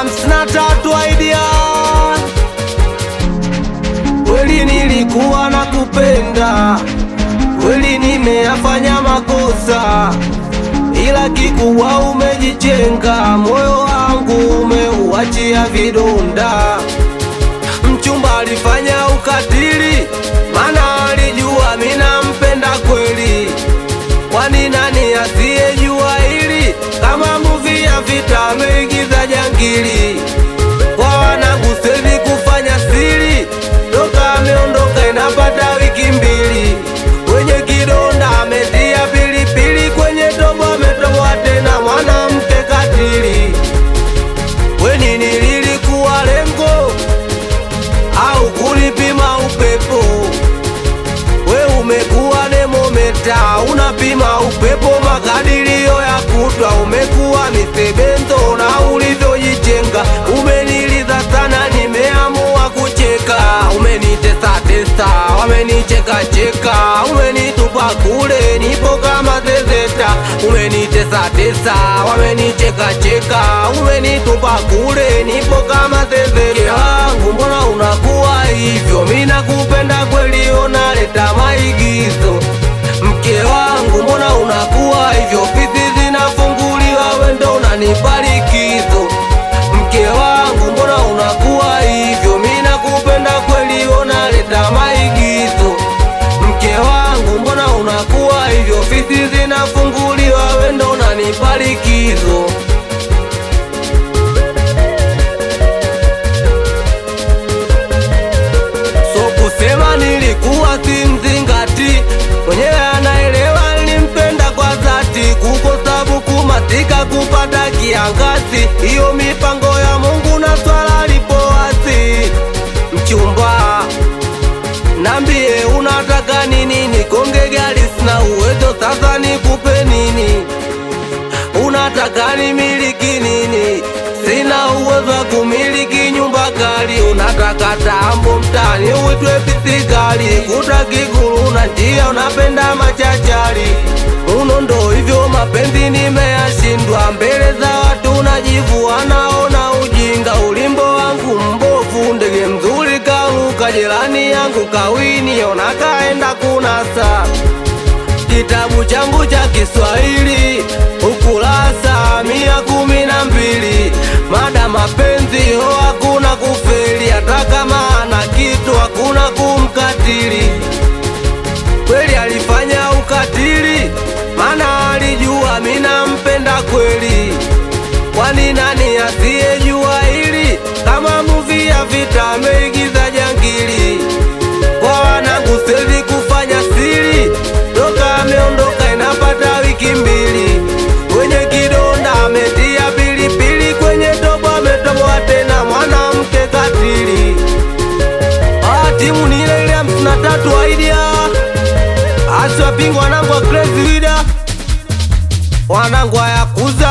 53 idea. Kweli nilikuwa nakupenda, kweli nimeyafanya makosa, ila kikubwa umejichenga, moyo wangu umeuachia vidonda. Mchumba alifanya ukatili, mana alijua mina mpenda kweli. Kwani nani asiyejua hili? Kama movie ya vita ameigiza jangili. Kwa wanangu siwezi kufanya siri, toka ameondoka inapata wiki mbili. Kwenye kidonda ametia pilipili, kwenye tobo ametoboa tena mwanamke katili. Weni nililikuwa lengo au kulipima upepo? We umekuwa nemometa, unapima upepo makadirio ya kutwa. Umekuwa misebenzo na ulivyojijenga, umeniliza sana nimeamua kucheka. Umenitesa tesa, wamenicheka cheka, umenitupa kule nipo kama zezeta. Umenitesa tesa, wamenicheka cheka, umenitupa kule nipo kama zezeta. Wangu mbona unakuwa hivyo? Mina kupenda kweli, unaleta maigizo. Mke wangu mbona unakuwa hivyo? Ofisi zinafunguliwa, wendo unanipa likizo. Mke wangu mbona unakuwa hivyo? Mina kupenda kweli, unaleta maigizo. Mke wangu mbona unakuwa hivyo? Ofisi zinafunguliwa, wendo unanipa likizo. So kusema nilikuwa simzingati, mwenyewe anaelewa nilimpenda kwa dhati. Kukosa buku matika kupata kiangazi, hiyo mipango ya Mungu na swala lipo wazi. Mchumba nambie unataka nini? Nikonge gari sina uwezo, sasa nikupe nini? Unataka nimiliki nini? Sina uwezo wa kumiliki nyumba kali. Unataka tambo mtani uitwe pisikali, kuta kikulu na njia unapenda machachari. Uno ndo hivyo mapenzi nimeyashindwa, mbele za watu najivua naona ujinga. Ulimbo wangu mbovu, ndege mzuri karuka, jirani yangu kawini ona kaenda kunasa. Kitabu changu cha Kiswahili ukurasa 112, mada mapenzi ho hakuna kufeli, hata kama ana kitu hakuna kumkatili. Kweli alifanya ukatili, mana alijua mina mpenda kweli. Kwani nani asiyejua hili? Kama movie ya vita ameigiza jangili. Kwa wanangu siwezi kufanya siri, toka ameondoka inapata wiki mbili. Kwenye kidonda ametia pilipili, kwenye tobo ametoboa tena mwanamke katili. Timu ni ile ile 53 idea. Asiwapinga wanangu wa crazy leader, wanangu wa yakuza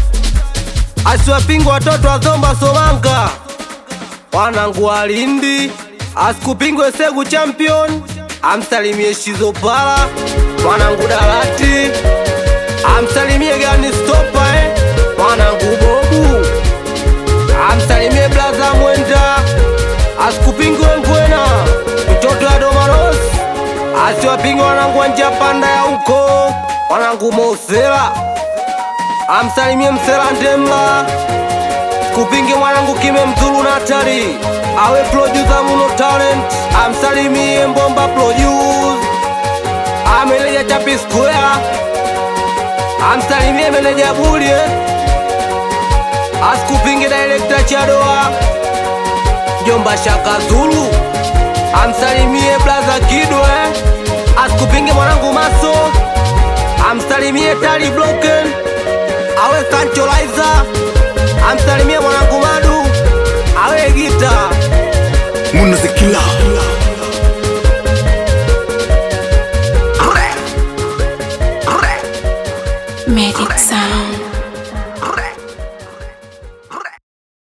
asiwapinga watoto wa Zomba Somanga, wanangu wa Lindi. Asikupingwe Segu champion, amsalimie Shizopala, mwanangu Dalati. Amsalimie Gani Stopa mwanangu Bobu. Amsalimie Blaza Mwenda. Asikupingwe Ngwena, mtoto wa Domaros. Asiwapinge wanangu wa njia panda ya uko, wanangu Mosela. Amsalimie Msela Ndemla. Kupinge mwanangu Kime Mzulu Natali, awe producer Muno Talent. Amsalimie Mbomba Produce, ameleja Chapi Square. Amsalimie meneja Bulie. Asikupinge director Chadoa, Jomba Shaka Zulu. Amsalimie Blaza Kidwe. Asikupinge mwanangu Maso. Amsalimie Tali Bloken, awe Sancho Liza. Amsalimie mwanangu